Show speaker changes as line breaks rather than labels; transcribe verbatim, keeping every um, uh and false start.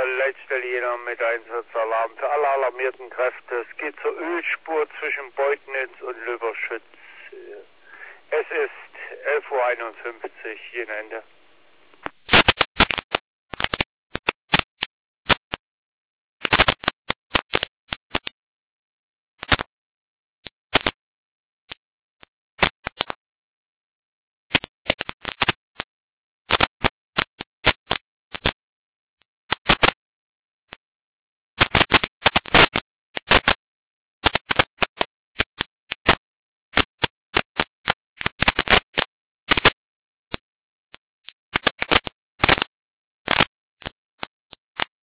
hier Leitstelljäger mit Einsatzalarm für alle alarmierten Kräfte. Es geht zur Ölspur zwischen Beutnitz und Löberschütz. Es ist elf Uhr einundfünfzig, je Ende.